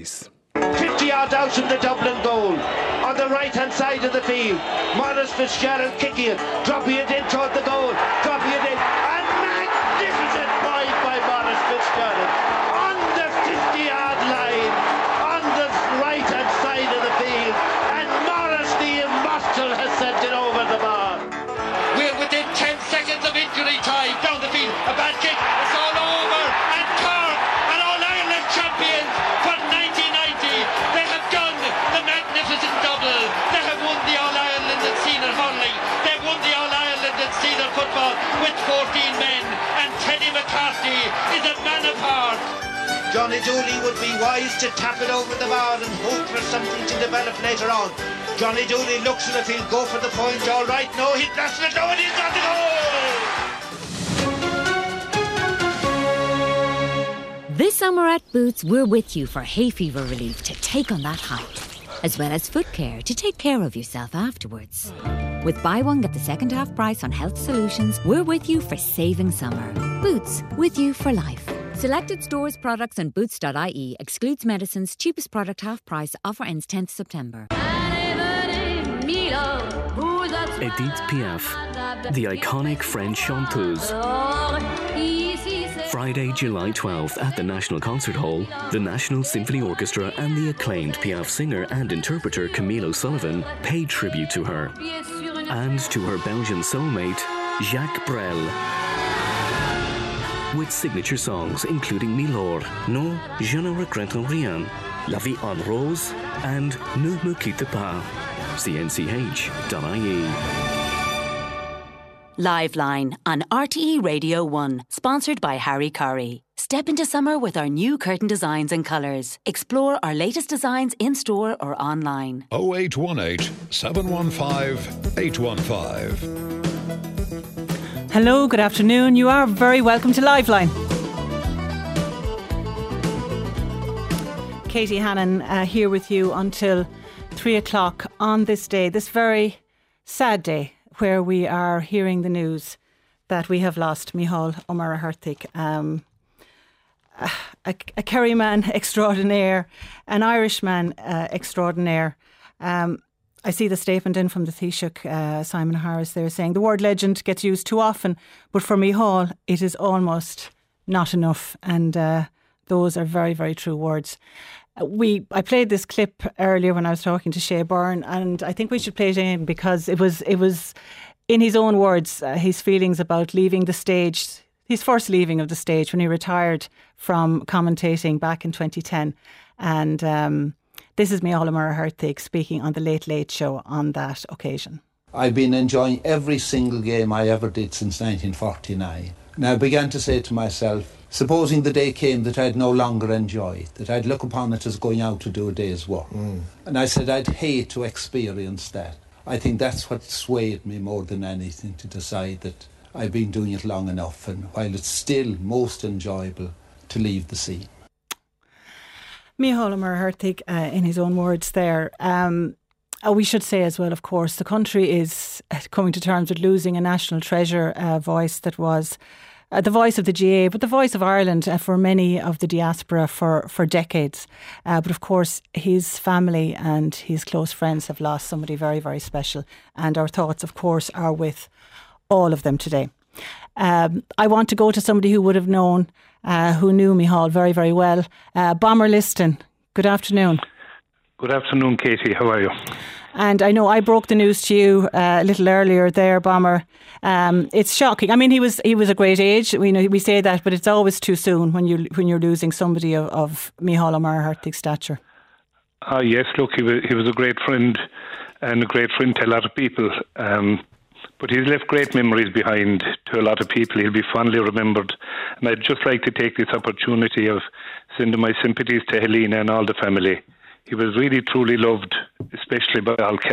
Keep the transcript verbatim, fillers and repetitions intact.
Price. fifty yards out from the Dublin goal. On the right hand side of the field, Maurice Fitzgerald kicking it, dropping it in toward the goal, dropping it in. A magnificent point by Maurice Fitzgerald on the fifty yard line, on the right hand side of the field, and Maurice the immortal has sent it over the bar. We're within ten seconds of injury time. Down the field, a bad kick, it's all over, and Cork are All-Ireland champions for nineteen ninety. They have done the magnificent double. They have won the All-Ireland and senior hurling. They've won the All-Ireland and senior football with fourteen men, and Teddy McCarthy is a man of heart. Johnny Dooley would be wise to tap it over the bar and hope for something to develop later on. Johnny Dooley looks as if he'll go for the point. All right, no, he blasted it, no, and he's got the goal! This summer at Boots, we're with you for hay fever relief to take on that height, as well as foot care to take care of yourself afterwards. With buy one, get the second half price on health solutions, we're with you for saving summer. Boots, with you for life. Selected stores, products and boots dot I E excludes medicines. Cheapest product half price. Offer ends tenth September. Edith Piaf, the iconic French chanteuse. Friday, July twelfth at the National Concert Hall, the National Symphony Orchestra and the acclaimed Piaf singer and interpreter Camille O'Sullivan paid tribute to her. And to her Belgian soulmate, Jacques Brel. With signature songs including Milor, Non, je ne regrette rien, La vie en rose and Ne me quitte pas. C N C H dot I E. Liveline on R T E Radio one, sponsored by Harry Curry. Step into summer with our new curtain designs and colours. Explore our latest designs in store or online. oh eight one eight, seven one five, eight one five. Hello, good afternoon. You are very welcome to Liveline. Katie Hannon uh, here with you until three o'clock on this day, this very sad day, where we are hearing the news that we have lost Micheál O'Meara-Hurtig, um, a, a Kerry man extraordinaire, an Irishman uh, extraordinaire. Um, I see the statement in from the Taoiseach, uh, Simon Harris, there saying the word legend gets used too often, but for Micheál it is almost not enough. And uh, those are very, very true words. We I played this clip earlier when I was talking to Shea Byrne, and I think we should play it in because it was it was in his own words, uh, his feelings about leaving the stage, his first leaving of the stage when he retired from commentating back in twenty ten. And um, this is Micheál O'Meara-Hurtig speaking on the Late Late Show on that occasion. I've been enjoying every single game I ever did since nineteen forty-nine. And I began to say to myself, supposing the day came that I'd no longer enjoy it, that I'd look upon it as going out to do a day's work. Mm. And I said I'd hate to experience that. I think that's what swayed me more than anything, to decide that I've been doing it long enough, and while it's still most enjoyable, to leave the scene. Micheál O'Meara-Hurtig, uh, in his own words there. Um, oh, we should say as well, of course, the country is coming to terms with losing a national treasure, uh, voice that was Uh, the voice of the G A A, but the voice of Ireland uh, for many of the diaspora for, for decades. Uh, but of course, his family and his close friends have lost somebody very, very special. And our thoughts, of course, are with all of them today. Um, I want to go to somebody who would have known, uh, who knew Micheál very, very well. Uh, Bomber Liston, good afternoon. Good afternoon, Katie. How are you? And I know I broke the news to you uh, a little earlier there, Bomber. Um, it's shocking. I mean, he was he was a great age. We know we say that, but it's always too soon when you when you're losing somebody of, of Micheál O'Meara-Hurtig's stature. Ah, yes. Look, he was he was a great friend and a great friend to a lot of people. Um, but he's left great memories behind to a lot of people. He'll be fondly remembered. And I'd just like to take this opportunity of sending my sympathies to Helena and all the family. He was really truly loved, especially by all